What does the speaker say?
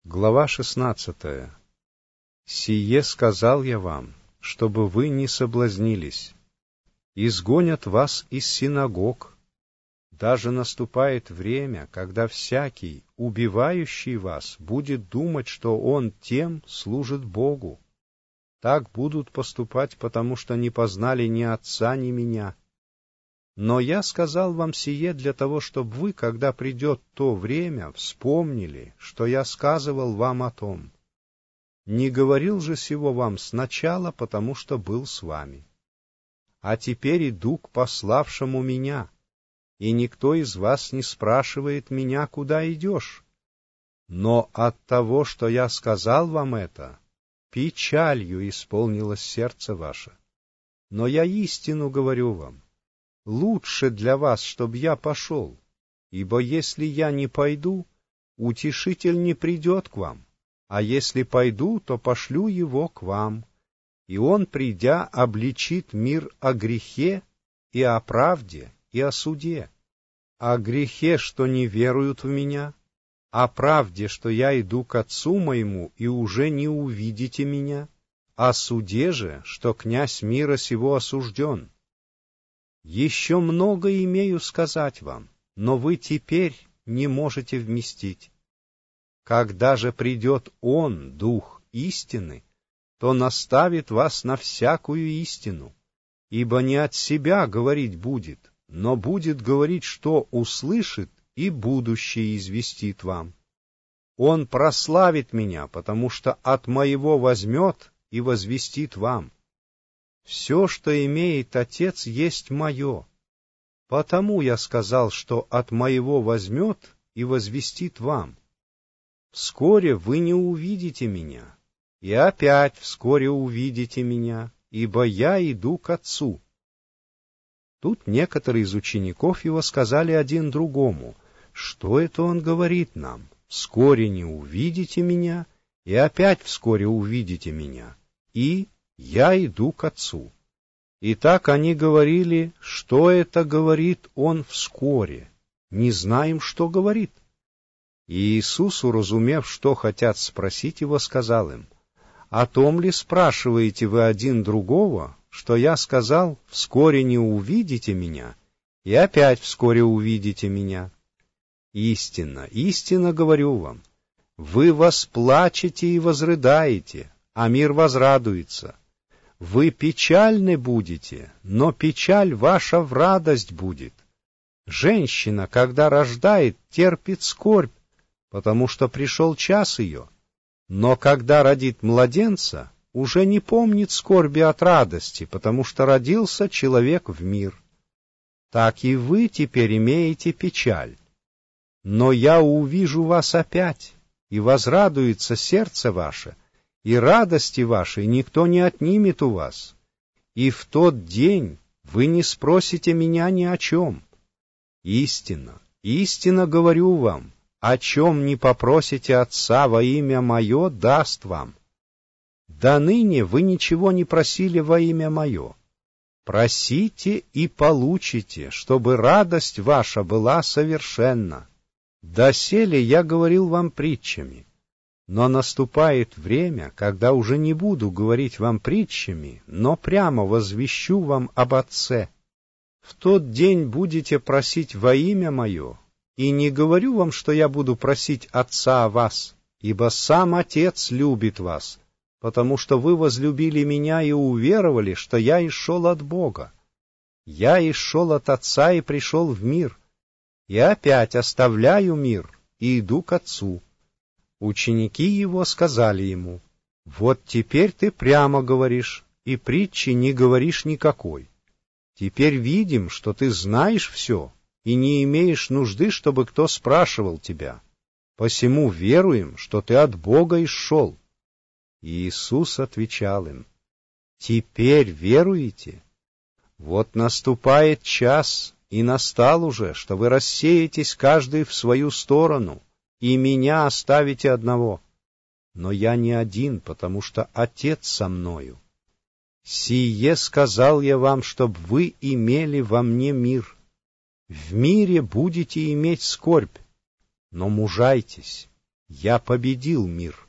Глава 16. «Сие сказал я вам, чтобы вы не соблазнились. Изгонят вас из синагог. Даже наступает время, когда всякий, убивающий вас, будет думать, что он тем служит Богу. Так будут поступать, потому что не познали ни Отца, ни Меня. Но я сказал вам сие для того, чтобы вы, когда придет то время, вспомнили, что я сказывал вам о том. Не говорил же сего вам сначала, потому что был с вами. А теперь иду к пославшему меня, и никто из вас не спрашивает меня, куда идешь. Но от того, что я сказал вам это, печалью исполнилось сердце ваше. Но я истину говорю вам. Лучше для вас, чтоб я пошел, ибо если я не пойду, утешитель не придет к вам, а если пойду, то пошлю его к вам, и он, придя, обличит мир о грехе и о правде и о суде, о грехе, что не веруют в меня, о правде, что я иду к Отцу моему, и уже не увидите меня, о суде же, что князь мира сего осужден. Еще много имею сказать вам, но вы теперь не можете вместить. Когда же придет Он, Дух истины, то наставит вас на всякую истину, ибо не от себя говорить будет, но будет говорить, что услышит, и будущее известит вам. Он прославит меня, потому что от моего возьмет и возвестит вам. Все, что имеет Отец, есть мое. Потому я сказал, что от моего возьмет и возвестит вам. Вскоре вы не увидите меня, и опять вскоре увидите меня, ибо я иду к Отцу». Тут некоторые из учеников его сказали один другому: «Что это он говорит нам? Вскоре не увидите меня, и опять вскоре увидите меня, и я иду к Отцу». И так они говорили: «Что это говорит он вскоре? Не знаем, что говорит». И Иисус, уразумев, что хотят спросить его, сказал им: «О том ли спрашиваете вы один другого, что я сказал: вскоре не увидите меня, и опять вскоре увидите меня? Истинно, истинно говорю вам, вы восплачете и возрыдаете, а мир возрадуется. Вы печальны будете, но печаль ваша в радость будет. Женщина, когда рождает, терпит скорбь, потому что пришел час ее. Но когда родит младенца, уже не помнит скорби от радости, потому что родился человек в мир. Так и вы теперь имеете печаль. Но я увижу вас опять, и возрадуется сердце ваше, и радости вашей никто не отнимет у вас. И в тот день вы не спросите меня ни о чем. Истинно, истинно говорю вам, о чем не попросите Отца во имя Мое, даст вам. До ныне вы ничего не просили во имя Мое. Просите и получите, чтобы радость ваша была совершенна. Доселе я говорил вам притчами. Но наступает время, когда уже не буду говорить вам притчами, но прямо возвещу вам об Отце. В тот день будете просить во имя Мое, и не говорю вам, что я буду просить Отца о вас, ибо сам Отец любит вас, потому что вы возлюбили Меня и уверовали, что я исшел от Бога. Я исшел от Отца и пришел в мир, и опять оставляю мир и иду к Отцу». Ученики его сказали ему: «Вот теперь ты прямо говоришь, и притчи не говоришь никакой. Теперь видим, что ты знаешь все, и не имеешь нужды, чтобы кто спрашивал тебя. Посему веруем, что ты от Бога исшел». И Иисус отвечал им: «Теперь веруете? Вот наступает час, и настал уже, что вы рассеетесь каждый в свою сторону, и Меня оставите одного. Но я не один, потому что Отец со мною. Сие сказал я вам, чтоб вы имели во Мне мир. В мире будете иметь скорбь, но мужайтесь, «Я победил мир».